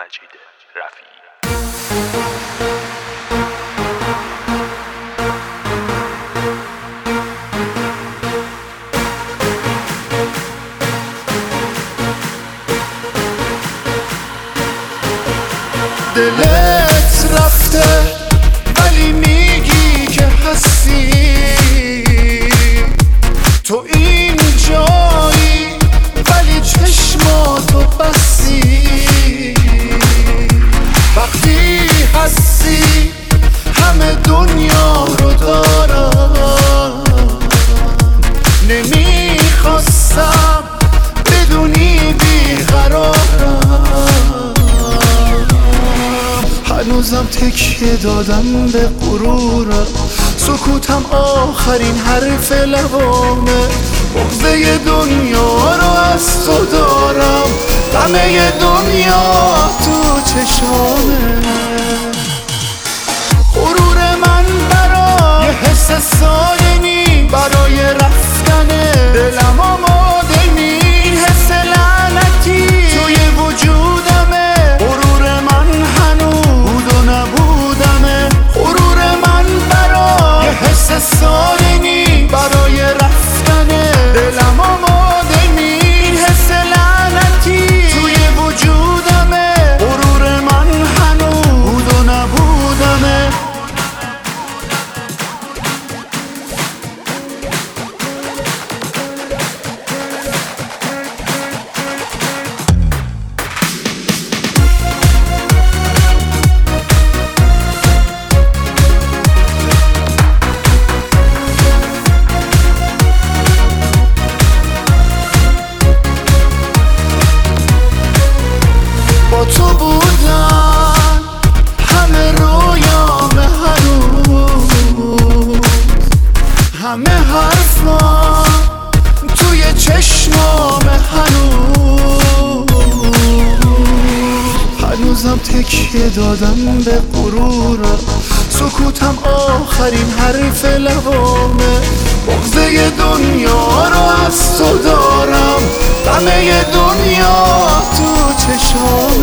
مجید رفیعی. دلت رفته ولی میگی که هستی، تو این جایی ولی چشماتو بستی. وقتی هستی همه دنیا رو دارم، نمیخواستم بدونی بیقرارم. هنوزم تکیه دادم به غرورم، سکوتم آخرین حرف لبامه. بغضه دنیا رو از تو دارم، غمه دنیا تو چشامه. غرور من برای حس سالمی، برای رفتن دلم آماده نی. این حس لعنتی توی وجودمه، غرور من هنوز بود و نبودمه. غرور من برای حس سالمی، برای رفتن دلم آماده نی. این حس لعنتی توی وجودمه، غرور من هنوز بود و نبودمه. با تو بودن همه رویام هنوز، همه حرفام توی چشمام هنوز. هنوزم تکیه دادم به غرورم، سکوتم آخرین حرف لبامه. بغضه دنیا رو از تو دارم، غمه دنیا تو چشام.